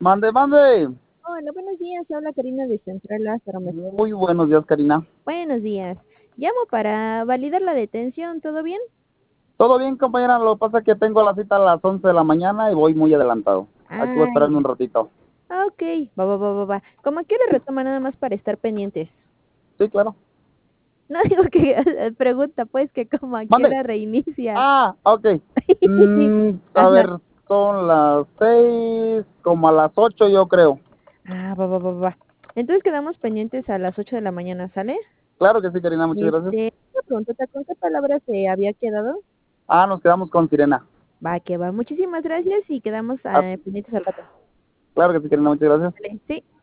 Mande, mande. Hola, buenos días. Habla Karina de Central Lázaro. Muy buenos días, Karina. Buenos días. Llamo para validar la detención. ¿Todo bien? Todo bien, compañera. Lo que pasa es que tengo la cita a las 11 de la mañana y voy muy adelantado. Aquí voy a Ay, esperarme un ratito. ok. Va. ¿Cómo quiere retoma nada más para estar pendientes? Sí, claro. No digo que pregunta, pues, que como a qué Mande. hora reinicia. Ah, ok. A Ajá. ver, son las 6, como a las 8 yo creo. Va. Entonces quedamos pendientes a las 8 de la mañana, ¿sale? Claro que sí, Karina. Muchas gracias. Una preguntita, ¿con qué palabras se había quedado? Ah, nos quedamos con Sirena. Va, que va. Muchísimas gracias y quedamos Ah, pendientes al rato. claro que sí, Karina. Muchas gracias. Vale, sí.